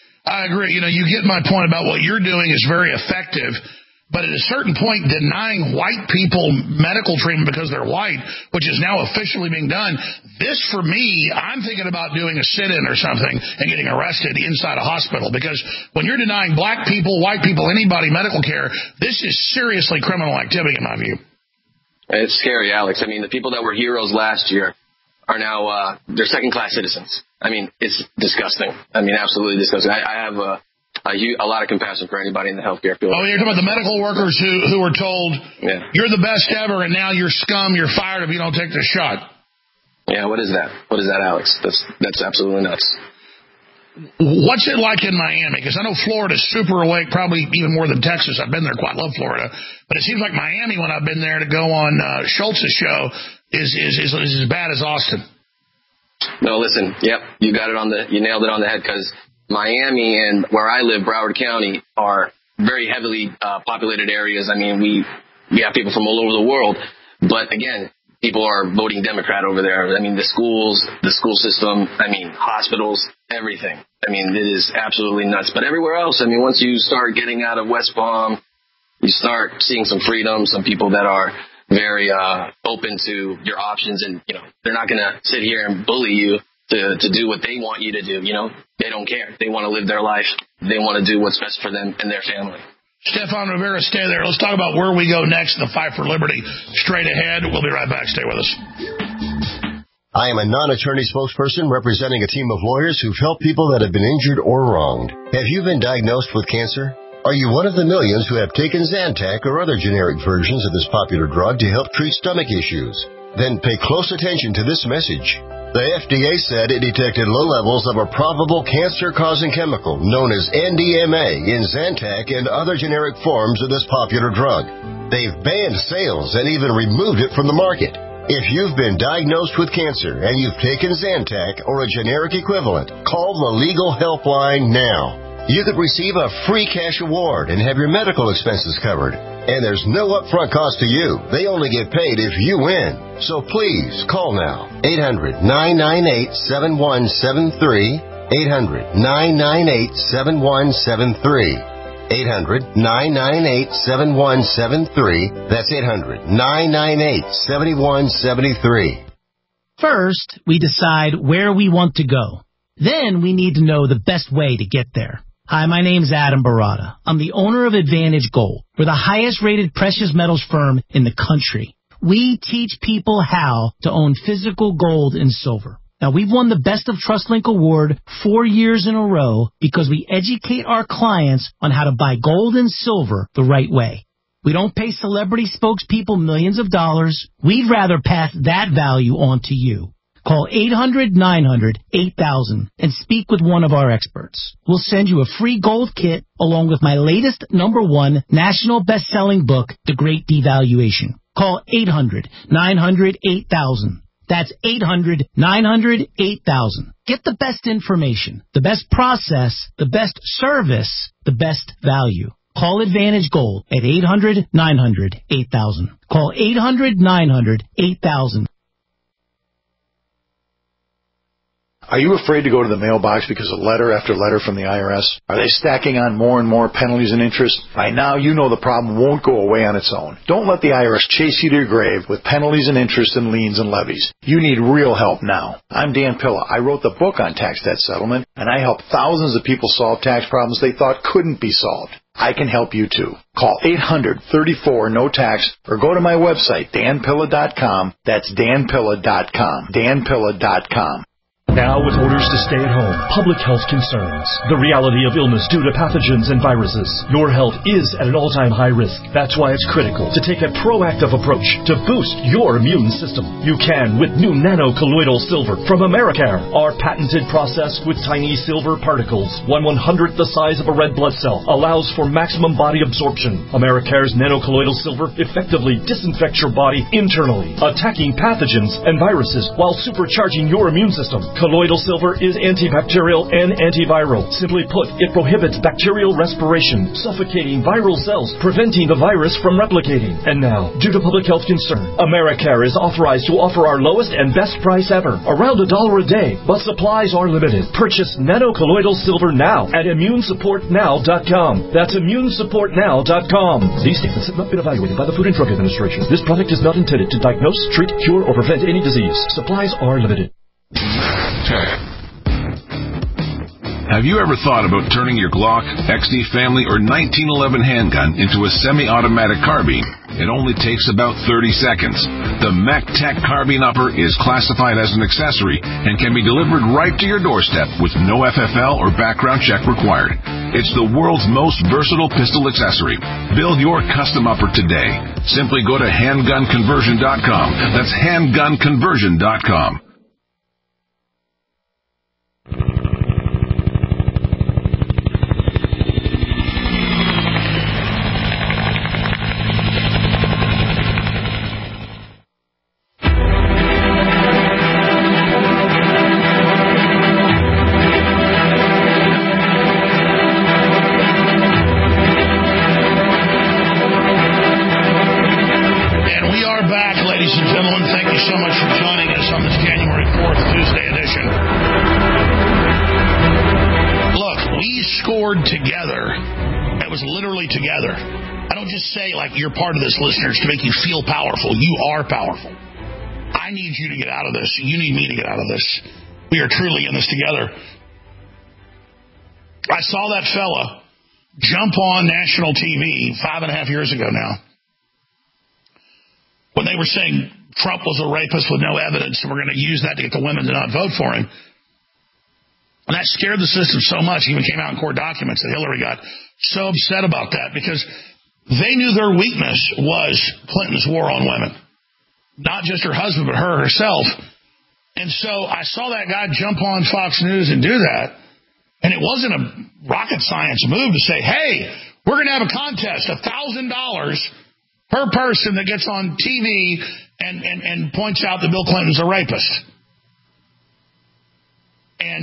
I agree. You know, you get my point about what you're doing is very effective. But at a certain point, denying white people medical treatment because they're white, which is now officially being done, this, for me, I'm thinking about doing a sit-in or something and getting arrested inside a hospital. Because when you're denying black people, white people, anybody medical care, this is seriously criminal activity in my view. It's scary, Alex. I mean, the people that were heroes last year are now, uh, they're second-class citizens. I mean, it's disgusting. I mean, absolutely disgusting. I, I have a... Uh, you, a lot of compassion for anybody in the healthcare field. Oh, you're talking about the medical workers who, who were told, yeah. You're the best ever, and now you're scum, you're fired if you don't take this shot. Yeah, what is that? What is that, Alex? That's that's absolutely nuts. What's it like in Miami? Because I know Florida's super awake, probably even more than Texas. I've been there quite, love Florida. But it seems like Miami, when I've been there to go on uh, Schultz's show, is, is, is, is as bad as Austin. No, listen, yep, you got it on the, you nailed it on the head, because Miami and where I live, Broward County, are very heavily uh, populated areas. I mean, we we have people from all over the world, but again, people are voting Democrat over there. I mean, the schools, the school system, I mean, hospitals, everything. I mean, it is absolutely nuts. But everywhere else, I mean, once you start getting out of West Palm, you start seeing some freedom, some people that are very uh, open to your options, and you know, they're not going to sit here and bully you to to do what they want you to do. You know, they don't care. They want to live their life. They want to do what's best for them and their family. Stefan Rivera, stay there. Let's talk about where we go next in the fight for liberty. Straight ahead. We'll be right back. Stay with us. I am a non-attorney spokesperson representing a team of lawyers who've helped people that have been injured or wronged. Have you been diagnosed with cancer? Are you one of the millions who have taken Zantac or other generic versions of this popular drug to help treat stomach issues? Then pay close attention to this message. The F D A said it detected low levels of a probable cancer-causing chemical known as N D M A in Zantac and other generic forms of this popular drug. They've banned sales and even removed it from the market. If you've been diagnosed with cancer and you've taken Zantac or a generic equivalent, call the legal helpline now. You could receive a free cash award and have your medical expenses covered. And there's no upfront cost to you. They only get paid if you win. So please call now. eight hundred, nine nine eight, seven one seven three. eight hundred, nine nine eight, seven one seven three. eight hundred, nine nine eight, seven one seven three. That's eight hundred, nine nine eight, seven one seven three. First, we decide where we want to go. Then we need to know the best way to get there. Hi, my name's Adam Barada. I'm the owner of Advantage Gold. We're the highest rated precious metals firm in the country. We teach people how to own physical gold and silver. Now, we've won the Best of TrustLink Award four years in a row because we educate our clients on how to buy gold and silver the right way. We don't pay celebrity spokespeople millions of dollars. We'd rather pass that value on to you. Call eight hundred, nine hundred, eight thousand and speak with one of our experts. We'll send you a free gold kit along with my latest number one national best-selling book, The Great Devaluation. Call eight hundred, nine hundred, eight thousand. That's eight hundred, nine hundred, eight thousand. Get the best information, the best process, the best service, the best value. Call Advantage Gold at eight hundred, nine hundred, eight thousand. Call eight hundred, nine hundred, eight thousand. Are you afraid to go to the mailbox because of letter after letter from the I R S? Are they stacking on more and more penalties and interest? By now, you know the problem won't go away on its own. Don't let the I R S chase you to your grave with penalties and interest and liens and levies. You need real help now. I'm Dan Pilla. I wrote the book on tax debt settlement, and I help thousands of people solve tax problems they thought couldn't be solved. I can help you too. Call eight hundred, thirty-four, no tax or go to my website, dan pilla dot com. That's dan pilla dot com. dan pilla dot com. Now with orders to stay at home, public health concerns, the reality of illness due to pathogens and viruses, your health is at an all-time high risk. That's why it's critical to take a proactive approach to boost your immune system. You can with new nano-colloidal silver from Americare. Our patented process with tiny silver particles, one one-hundredth the size of a red blood cell, allows for maximum body absorption. Americare's nano-colloidal silver effectively disinfects your body internally, attacking pathogens and viruses while supercharging your immune system. Colloidal silver is antibacterial and antiviral. Simply put, it prohibits bacterial respiration, suffocating viral cells, preventing the virus from replicating. And now, due to public health concern, Americare is authorized to offer our lowest and best price ever, around a dollar a day, but supplies are limited. Purchase nano-colloidal silver now at immune support now dot com. That's immune support now dot com. These statements have not been evaluated by the Food and Drug Administration. This product is not intended to diagnose, treat, cure, or prevent any disease. Supplies are limited. Have you ever thought about turning your Glock, X D Family, or nineteen eleven handgun into a semi-automatic carbine? It only takes about thirty seconds. The MechTech Carbine Upper is classified as an accessory and can be delivered right to your doorstep with no F F L or background check required. It's the world's most versatile pistol accessory. Build your custom upper today. Simply go to handgun conversion dot com. That's handgun conversion dot com. Together. It was literally together. I don't just say, like, you're part of this, listeners, to make you feel powerful. You are powerful. I need you to get out of this. You need me to get out of this. We are truly in this together. I saw that fella jump on national T V five and a half years ago now when they were saying Trump was a rapist with no evidence and we're going to use that to get the women to not vote for him. And that scared the system so much, it even came out in court documents that Hillary got so upset about that because they knew their weakness was Clinton's war on women. Not just her husband, but her herself. And so I saw that guy jump on Fox News and do that. And it wasn't a rocket science move to say, hey, we're going to have a contest, one thousand dollars per person that gets on T V and, and, and points out that Bill Clinton's a rapist. And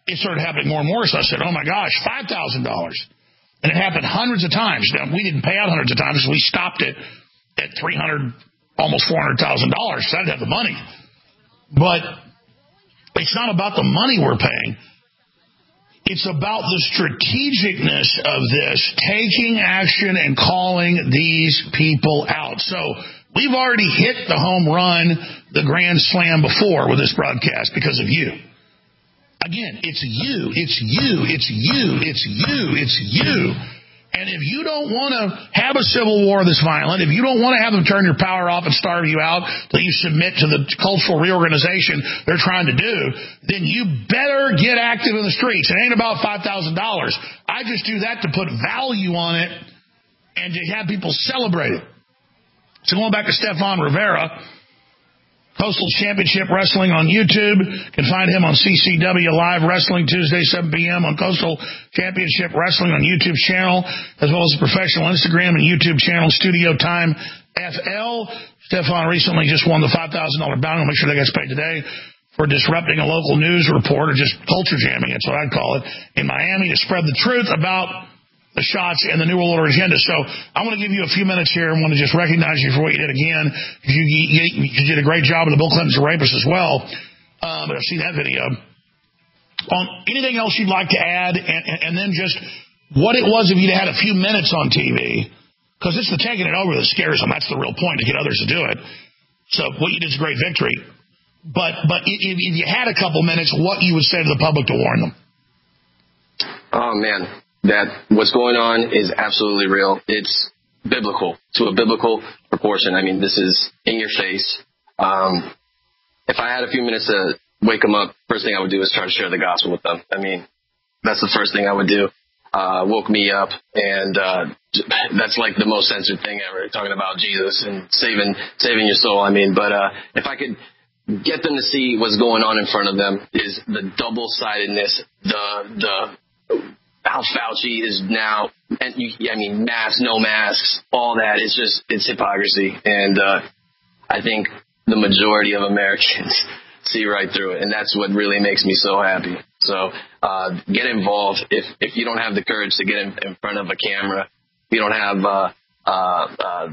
it started happening more and more. So I said, oh, my gosh, five thousand dollars. And it happened hundreds of times. Now, we didn't pay out hundreds of times. We stopped it at three hundred thousand dollars, almost four hundred thousand dollars. So I didn't have the money. But it's not about the money we're paying. It's about the strategicness of this, taking action and calling these people out. So we've already hit the home run, the grand slam before with this broadcast because of you. Again, it's you, it's you, it's you, it's you, it's you. And if you don't want to have a civil war this violent, if you don't want to have them turn your power off and starve you out till you submit to the cultural reorganization they're trying to do, then you better get active in the streets. It ain't about five thousand dollars. I just do that to put value on it and to have people celebrate it. So going back to Stefan Rivera, Coastal Championship Wrestling on YouTube. You can find him on C C W Live Wrestling Tuesday, seven p.m. on Coastal Championship Wrestling on YouTube channel, as well as the professional Instagram and YouTube channel Studio Time F L. Stefan recently just won the five thousand dollars bounty. I'll make sure that gets paid today for disrupting a local news report, or just culture jamming, that's what I'd call it, in Miami to spread the truth about the shots and the New World Order agenda. So I want to give you a few minutes here and want to just recognize you for what you did again. You, you, you did a great job with the Bill Clinton's rapist as well. Uh, but I've seen that video. On anything else you'd like to add, and, and, and then just what it was if you'd had a few minutes on T V, because it's the taking it over that scares them. That's the real point, to get others to do it. So what you did is a great victory. But but if, if you had a couple minutes, what you would say to the public to warn them? Oh, man. That what's going on is absolutely real. It's biblical, to a biblical proportion. I mean, this is in your face. Um, if I had a few minutes to wake them up, first thing I would do is try to share the gospel with them. I mean, that's the first thing I would do. Uh, woke me up, and uh, that's like the most censored thing ever, talking about Jesus and saving saving your soul. I mean, but uh, if I could get them to see what's going on in front of them, is the double-sidedness, the the how Fauci is now, and you, I mean, masks, no masks, all that. It's just, it's hypocrisy. And uh, I think the majority of Americans see right through it. And that's what really makes me so happy. So uh, get involved. If if you don't have the courage to get in, in front of a camera, if you don't have uh, uh, uh,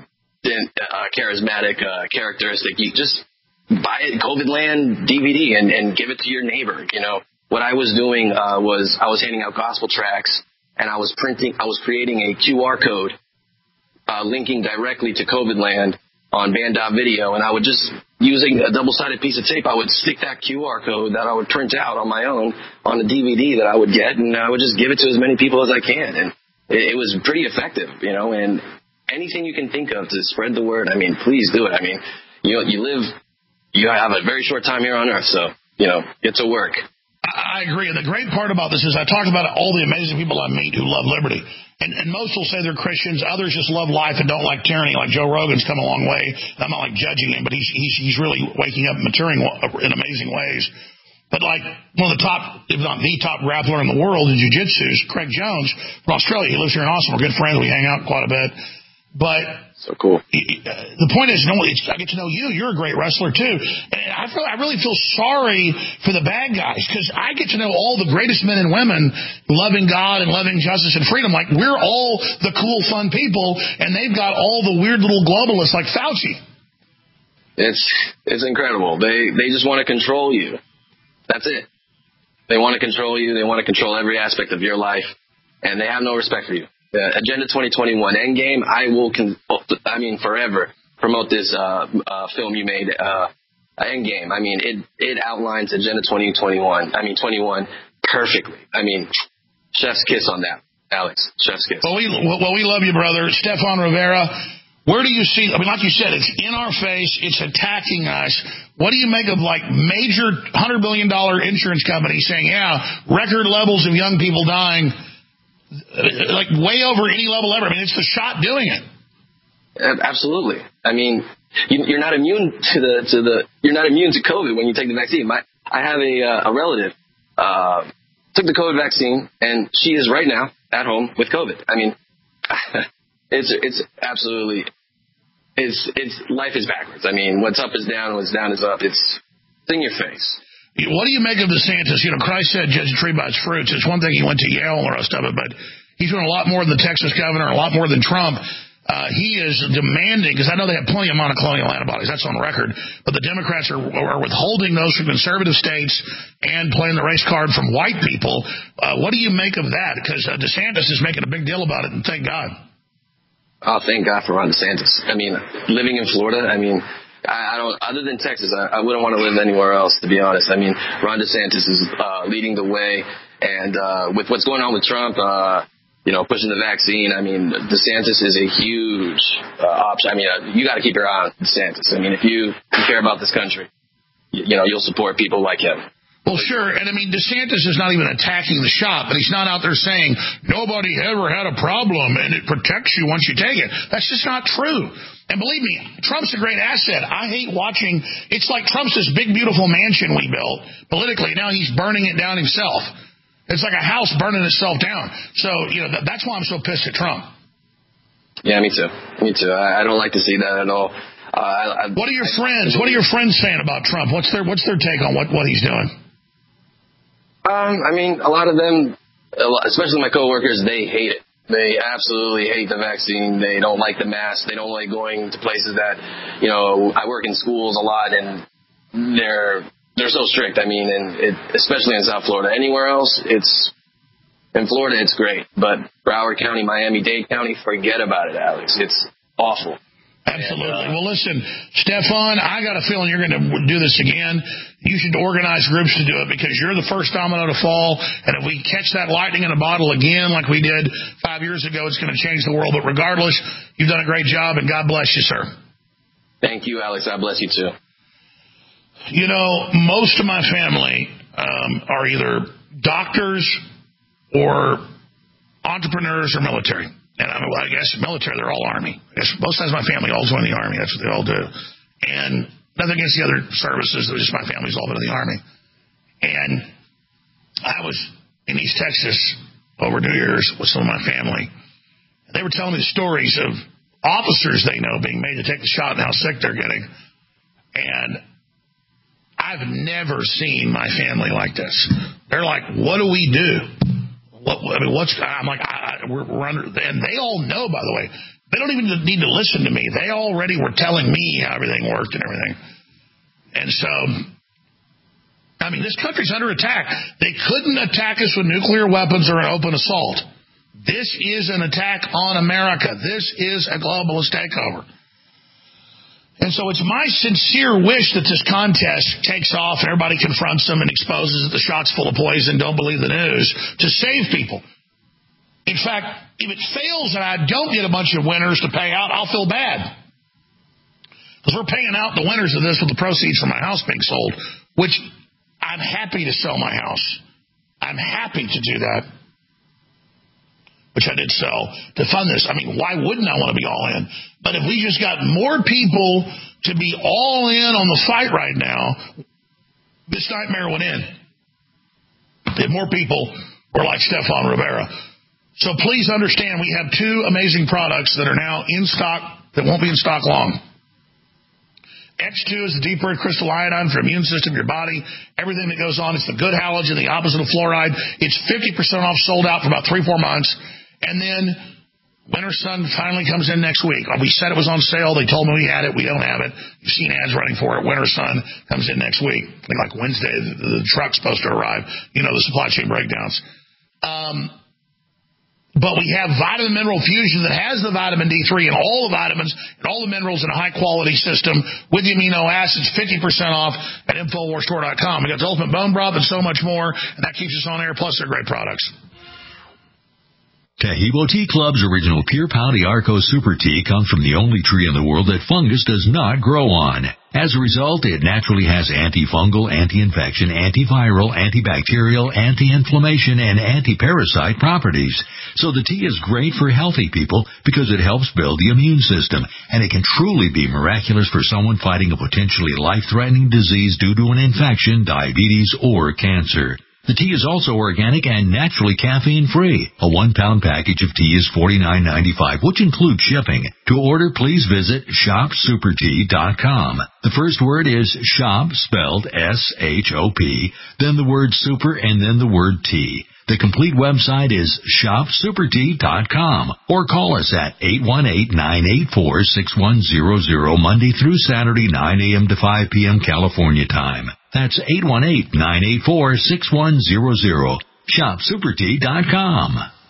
a charismatic uh, characteristic, you just buy it, COVID Land D V D, and, and give it to your neighbor, you know. What I was doing uh, was I was handing out gospel tracts, and I was printing, I was creating a Q R code uh, linking directly to COVID Land on Band dot Video, and I would just, using a double-sided piece of tape, I would stick that Q R code that I would print out on my own on a D V D that I would get, and I would just give it to as many people as I can, and it, it was pretty effective, you know, and anything you can think of to spread the word, I mean, please do it. I mean, you know, you live, you have a very short time here on earth, so, you know, get to work. I agree. And the great part about this is I talk about all the amazing people I meet who love liberty. And, and most will say they're Christians. Others just love life and don't like tyranny. Like Joe Rogan's come a long way. I'm not like judging him, but he's, he's, he's really waking up and maturing in amazing ways. But like one of the top, if not the top grappler in the world in jiu-jitsu is Craig Jones from Australia. He lives here in Austin. We're good friends. We hang out quite a bit. But so cool. The point is, no, it's, I get to know you. You're a great wrestler too, and I feel I really feel sorry for the bad guys, because I get to know all the greatest men and women loving God and loving justice and freedom. Like, we're all the cool, fun people, and they've got all the weird little globalists like Fauci. It's it's incredible. They they just want to control you. That's it. They want to control you. They want to control every aspect of your life, and they have no respect for you. Uh, Agenda twenty twenty-one Endgame, I will, con- I mean, forever promote this uh, uh, film you made, uh, Endgame. I mean, it it outlines Agenda twenty twenty-one, I mean, twenty-one perfectly. I mean, chef's kiss on that, Alex. Chef's kiss. Well, we, well, we love you, brother. Stefan Rivera, where do you see, I mean, like you said, it's in our face, it's attacking us. What do you make of, like, major one hundred billion dollars insurance companies saying, yeah, record levels of young people dying, like way over any level ever? I mean, it's the shot doing it. Absolutely. I mean, you're not immune to the to the you're not immune to COVID when you take the vaccine. My, I have a uh, a relative uh, took the COVID vaccine, and she is right now at home with COVID. I mean, it's it's absolutely it's it's life is backwards. I mean, what's up is down, what's down is up. It's, it's in your face. What do you make of DeSantis? You know, Christ said, judge a tree by its fruits. It's one thing he went to Yale and the rest of it, but he's doing a lot more than the Texas governor, a lot more than Trump. Uh, he is demanding, because I know they have plenty of monoclonal antibodies, that's on record, but the Democrats are, are withholding those from conservative states and playing the race card from white people. Uh, what do you make of that? Because uh, DeSantis is making a big deal about it, and thank God. Oh, thank God for Ron DeSantis. I mean, living in Florida, I mean, I, I don't, other than Texas, I, I wouldn't want to live anywhere else, to be honest. I mean, Ron DeSantis is uh, leading the way, and uh, with what's going on with Trump, uh, you know, pushing the vaccine, I mean, DeSantis is a huge uh, option. I mean, uh, you got to keep your eye on DeSantis. I mean, if you care about this country, you, you know, you'll support people like him. Well, sure, and I mean, DeSantis is not even attacking the shop, but he's not out there saying, nobody ever had a problem and it protects you once you take it. That's just not true. And believe me, Trump's a great asset. I hate watching, it's like Trump's this big, beautiful mansion we built politically. Now he's burning it down himself. It's like a house burning itself down. So, you know, that, that's why I'm so pissed at Trump. Yeah, me too. Me too. I, I don't like to see that at all. Uh, I, I, what are your friends? What are your friends saying about Trump? What's their What's their take on what, what he's doing? Um, I mean, a lot of them, especially my coworkers, they hate it. They absolutely hate the vaccine. They don't like the mask. They don't like going to places that, you know, I work in schools a lot, and they're they're so strict. I mean, and it, especially in South Florida. Anywhere else, it's in Florida, it's great, but Broward County, Miami-Dade County, forget about it, Alex. It's awful. Absolutely. And, uh, well, listen, Stefan, I got a feeling you're going to do this again. You should organize groups to do it because you're the first domino to fall. And if we catch that lightning in a bottle again like we did five years ago, it's going to change the world. But regardless, you've done a great job, and God bless you, sir. Thank you, Alex. God bless you, too. You know, most of my family um, are either doctors or entrepreneurs or military. And I, I guess military, they're all Army. I guess both sides of my family all join the Army. That's what they all do. And nothing against the other services. It was just my family's all been in the Army. And I was in East Texas over New Year's with some of my family. And they were telling me the stories of officers they know being made to take the shot and how sick they're getting. And I've never seen my family like this. They're like, what do we do? What, I mean, what's, I'm like, I, we're, we're under, and they all know, by the way, they don't even need to listen to me. They already were telling me how everything worked and everything. And so, I mean, this country's under attack. They couldn't attack us with nuclear weapons or an open assault. This is an attack on America. This is a globalist takeover. And so it's my sincere wish that this contest takes off and everybody confronts them and exposes that the shot's full of poison, don't believe the news, to save people. In fact, if it fails and I don't get a bunch of winners to pay out, I'll feel bad. Because we're paying out the winners of this with the proceeds from my house being sold, which I'm happy to sell my house. I'm happy to do that, which I did sell, to fund this. I mean, why wouldn't I want to be all in? But if we just got more people to be all in on the fight right now, this nightmare would end. If more people were like Stefan Rivera. So please understand, we have two amazing products that are now in stock that won't be in stock long. X two is the deep red crystal iodine for immune system, your body, everything that goes on. It's the good halogen, the opposite of fluoride. It's fifty percent off, sold out for about three, four months. And then Winter Sun finally comes in next week. We said it was on sale. They told me we had it. We don't have it. You've seen ads running for it. Winter Sun comes in next week. I think like Wednesday, the, the truck's supposed to arrive. You know, the supply chain breakdowns. Um, but we have Vitamin Mineral Fusion that has the vitamin D three and all the vitamins and all the minerals in a high-quality system with the amino acids, fifty percent off at Infowars Store dot com. We got the Ultimate Bone Broth and so much more, and that keeps us on air, plus they're great products. Taheebo Tea Club's original Pure Pau Arco Super Tea comes from the only tree in the world that fungus does not grow on. As a result, it naturally has antifungal, anti-infection, antiviral, antibacterial, anti-inflammation, and anti-parasite properties. So the tea is great for healthy people because it helps build the immune system, and it can truly be miraculous for someone fighting a potentially life-threatening disease due to an infection, diabetes, or cancer. The tea is also organic and naturally caffeine-free. A one-pound package of tea is forty-nine ninety-five, which includes shipping. To order, please visit shop super tea dot com. The first word is shop, spelled S H O P, then the word super, and then the word tea. The complete website is shop super tea dot com, or call us at eight one eight, nine eight four, six one zero zero Monday through Saturday, nine a.m. to five p.m. California time. That's eight one eight, nine eight four, six one zero zero. shop super tea dot com.